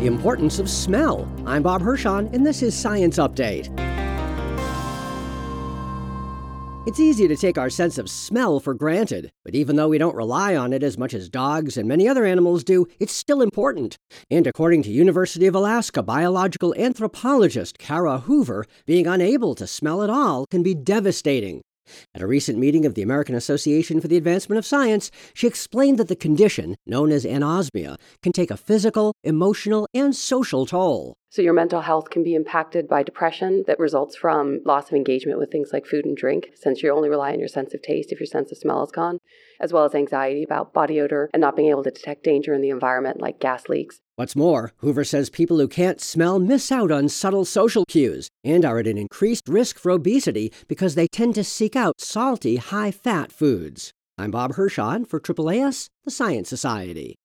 The importance of smell. I'm Bob Hirschon, and this is Science Update. It's easy to take our sense of smell for granted, but even though we don't rely on it as much as dogs and many other animals do, it's still important. And according to University of Alaska biological anthropologist Kara Hoover, being unable to smell at all can be devastating. At a recent meeting of the American Association for the Advancement of Science, she explained that the condition, known as anosmia, can take a physical, emotional, and social toll. So your mental health can be impacted by depression that results from loss of engagement with things like food and drink, since you only rely on your sense of taste if your sense of smell is gone, as well as anxiety about body odor and not being able to detect danger in the environment like gas leaks. What's more, Hoover says people who can't smell miss out on subtle social cues and are at an increased risk for obesity because they tend to seek out salty, high-fat foods. I'm Bob Hirschon for AAAS, the Science Society.